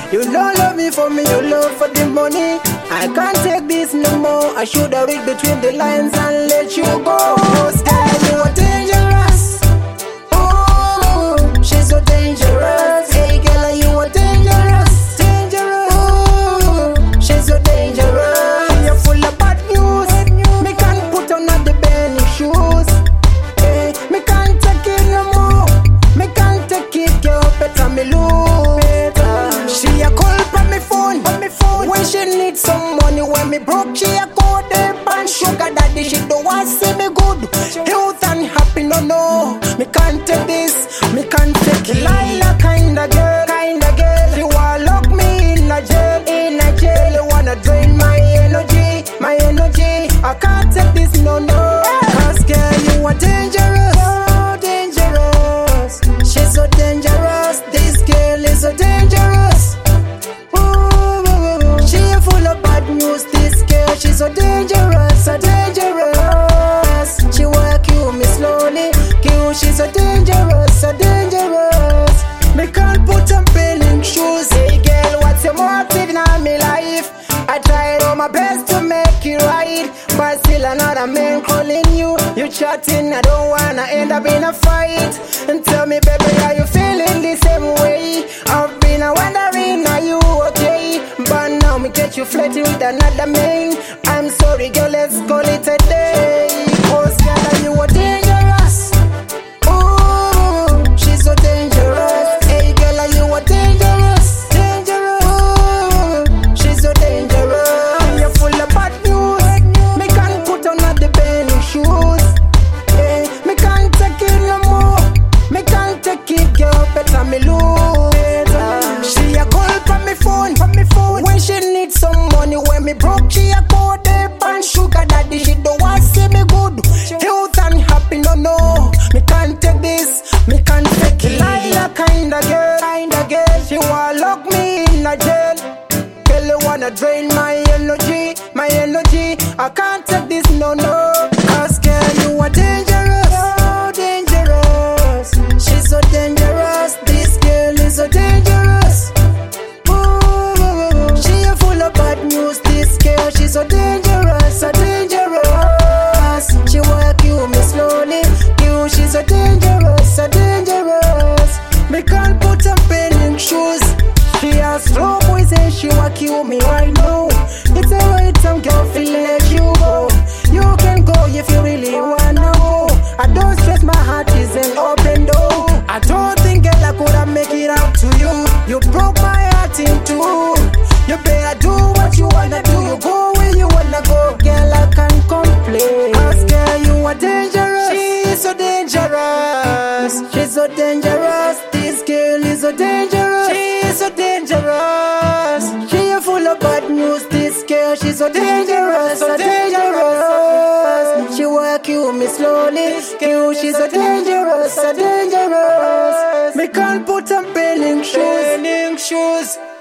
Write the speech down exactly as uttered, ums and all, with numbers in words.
You don't love me for me, you love for the money. I can't take this no more. I should have read between the lines and let you go. Cause girl, you are dangerous. Oh, she's so dangerous. Hey girl, you are dangerous. Dangerous. Oh, she's so dangerous. You're full of bad news. Me can't put on the Benny shoes. Hey, me can't take it no more. Me can't take it, girl. Better me lose. She a call from me phone, from me phone. When she need some money, when me broke, she a call them and sugar daddy. She don't want see me good, health and happy. No no, me can't take this, me can't take it. Lila kinda girl, kinda girl. She wanna lock me in a jail, in a jail. You wanna drain my energy, my energy. I can't take this no no. Cause girl, you are dangerous, so dangerous. She's so dangerous. This girl is so dangerous. She's so dangerous, so dangerous. She work you me slowly, you. She's so dangerous, so dangerous. Me can't put on paining shoes. Hey girl, what's your motive in my life? I tried all my best to make it right, but still another man calling you. You chatting, I don't wanna end up in a fight. And tell me, baby, are you feeling the same way? I've been wondering, are you okay? But now me get you flirting with another man. I'm sorry, girl, let's call it a day. Cause girl, you are dangerous. Ooh, she's so dangerous. Hey, girl, you are dangerous. Dangerous. Ooh, she's so dangerous. You're full of bad news. Me can't put on the Benny shoes. Hey, me can't take it no more. Me can't take it, girl, better me lose. She a call from me phone, from me phone. When she needs some money, when me broke, she a call them and sugar daddy. She don't want see me good, health and happy. No no, me can't take this, me can't take it. Lila kinda girl, kinda girl. She wanna lock me in a jail. Girl, you wanna drain my energy, my energy. I can't take this no no. Cause girl, you are dangerous, so dangerous. She's so dangerous. This girl is so dangerous. Ooh, she a full of bad news. This girl, she's so dangerous, so dangerous. She work you me slowly, you. She's so dangerous, so dangerous. Me can't put on paining shoes. She has slow boys and she wanna kill me right now. It's alright, some girl feel let you go. You can go if you really wanna go. I don't stress, my heart is an open door. I don't think girl I coulda make it out to you. You broke my heart in two. You better do what you wanna do. You go where you wanna go. Girl, I can't complain. Cause girl, you are dangerous. She's so dangerous. She's so dangerous. This girl is so dangerous. She's so dangerous. She is full of bad news. This girl, she's so dangerous, so dangerous. She work you me slowly, you. She's so dangerous, so dangerous. Me can't put on paining shoes, shoes.